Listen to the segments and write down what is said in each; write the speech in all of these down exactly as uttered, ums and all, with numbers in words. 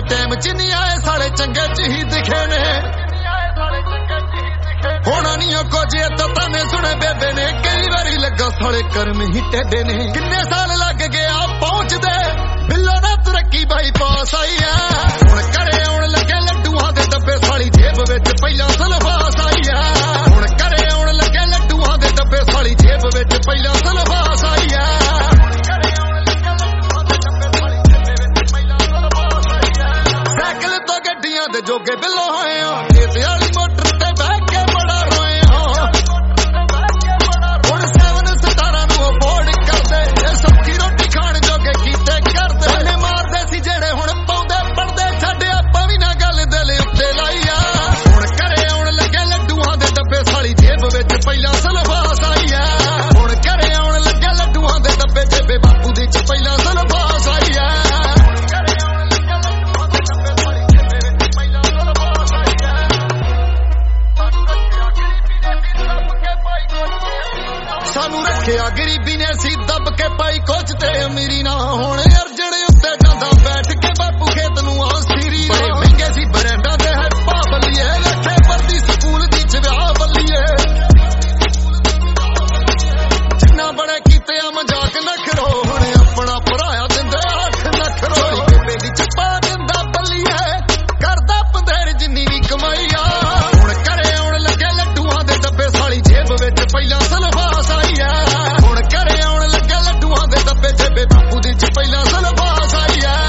time च नहीं आए साले चंगे च ही दिखे ने होना नहीं कुछ तो ताने सुने बेबे ने कई बारी लगा साले कर्म ही टेढ़े ने किन्ने साल लग गया पहुंचदे बिल्लो ना तरक्की बाई पास आई है हुण घरे आउण लगे लड्डूआं दे डब्बे साली जेब विच पहिला सलफास आई है हुण घरे आउण लगे लड्डूआं दे डब्बे साली जेब विच पहिला सलफास आई है साइकिल तो गड्डियां दे जोगे बिल्लो होए हो खेत वाली मोटर ते बह के बड़ा रोए हो हुण सेवन सतारा नूं अफोर्ड करदे सौखी रोटी खाण जोगे कीते करदे ने मारदे सी जेड़े हुण पाउंदे पड़दे छड्डे आपां भी ना गल दिल उत्ते लाई आ हुण घरे आउण लगे लड्डूआं दे डब्बे साली जेब विच पहिला सलफास आई आ हुण घरे आउण लगे लड्डूआं दे डब्बे जेबे बापू दी च पहिला सलफास आई आ सानू रखिया गरीबी ने सी दब के पाई कुछ ते अमीरी ना होने अर्जन उत्ते जांदा बैठ के बापू खेत नूं आसीरी बड़े महंगे सी बरंडा ते है पाबलिए लखे परदी स्कूल दी च विआह बल्लिए जिन्ना बड़े कीते आ मजाक न करो हुण अपना भराया दिंदे अठ लख रो बेबे दी चप्पा दिंदा बल्लिए करदा पंदेर जिन्नी भी कमाई आ हुण घरे आउण लगे लड्डूआं दे डब्बे साली जेब विच पहिला सलफास आई आ हुण घरे आउण लगे लड्डूआं दे डब्बे जेबे बापू दी च पहिला सलफास आई आ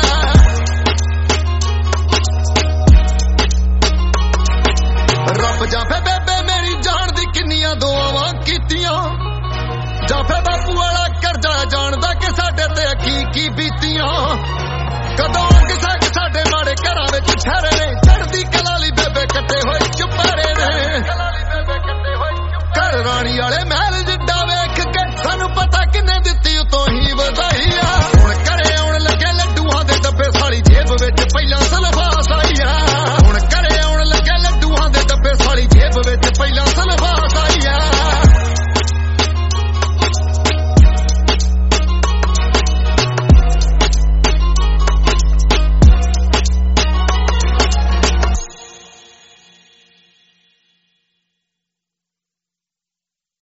रब जाफे बेबे मेरी जान दी किन्नियां दुआवां कीतियां जाफे बापू वाला करजा जानदा कि साडे ते की की बीतियां